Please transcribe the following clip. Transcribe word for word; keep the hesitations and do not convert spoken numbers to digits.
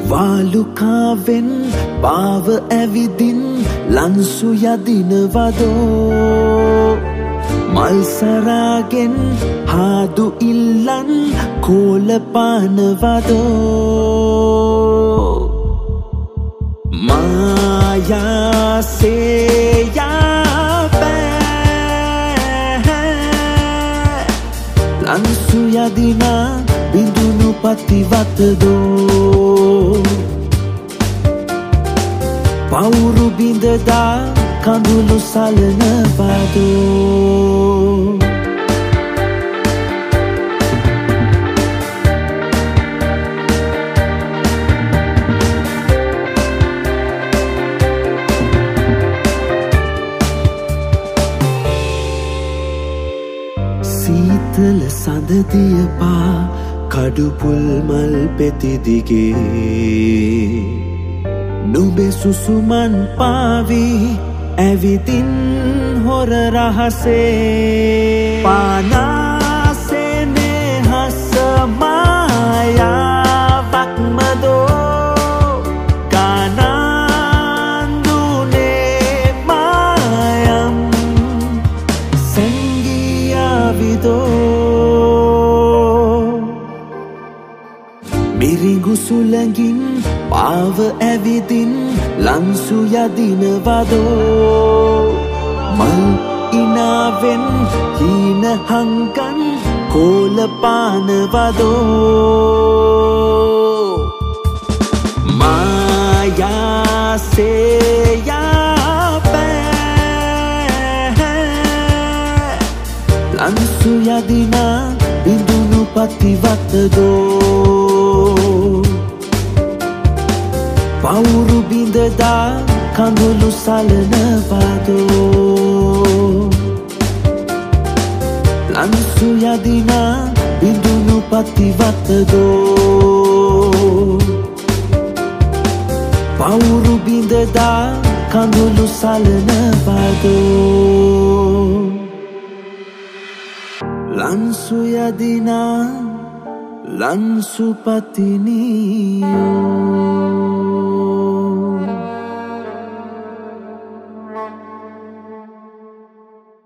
වාලුකාවෙන් පාව ඇවිදින් ලන්සු යදිනවදෝ මල් සරාගෙන් හාදු ඉල්ලන් කෝල පානවදෝ මායාසේයා බෑ ලන්සු යදිනා බිඳුනු පතිවතදෝ පවුරු බිඳදා කඳුළු සලනවදෝ සීතල සඳදිය පා කඩුපුල් මල් පෙති දිගේ නුඹේ සුසුමන් පාවී ඇවිදින් හොර රහසේ පානාසෙනේ හස මායාවක්මදෝ ගානන්දුනේ මායම් සංගියාවිදෝ මිරිඟු සුළඟින් පාව ඇවිදින් ලන්සු යදිනවදෝ මල් ඉනාවෙන් හීන හංකන් කෝල පානවදෝ මායාසේයා බෑ ලන්සු යදිනා බිඳුනු පතිවතදෝ පවුරු බිඳදා කඳුළු සලනවදෝ ලන්සු යදිනා බිඳුනු පතිවතදෝ පවුරු බිඳදා කඳුළු සලනවදෝ ලන්සු යදිනා ලන්සු පතිනියෝ